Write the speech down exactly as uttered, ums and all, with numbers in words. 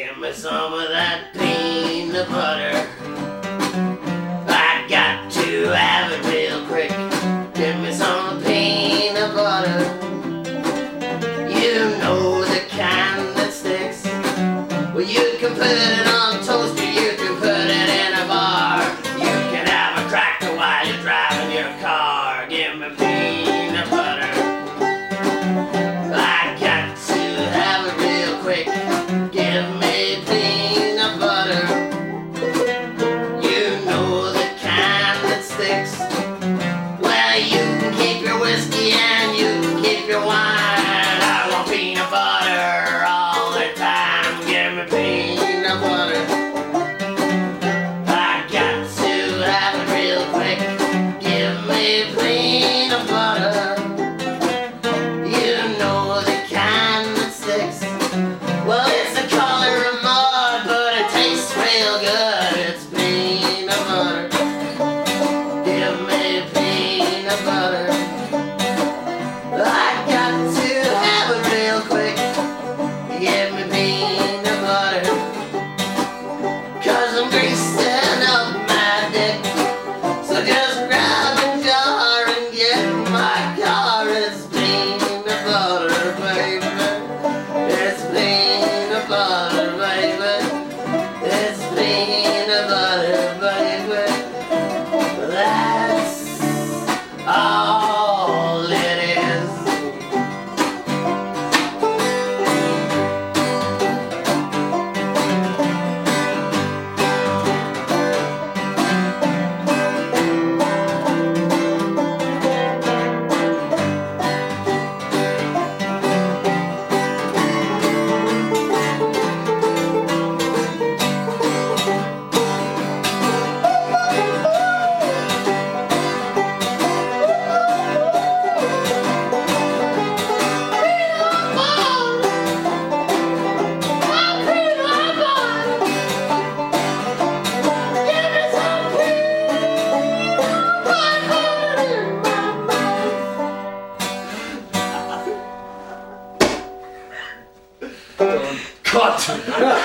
Give me some of that peanut butter. I got to have it real quick. Give me some peanut butter. You know the kind that sticks. Well, you can put it on toast or you can put it in a bar. You can have a cracker while you're driving your car. Give me peanut butter. I got to have it real quick. Give me peanut butter. You know the kind that sticks. Well, you can keep your whiskey and you can keep your wine. I want peanut butter all the time. Give me peanut butter. I got to have it real quick. Give me peanut butter. You know the kind that sticks. Well, it's the color of mud, but it tastes real good. It's peanut butter. Give me peanut butter. I got to have it real quick. Give me peanut butter. Cause I'm greasing up my dick. So just grab a jar and get my car. It's peanut butter, baby. It's peanut butter, baby. It's peanut butter, baby. That's all it is. Cut!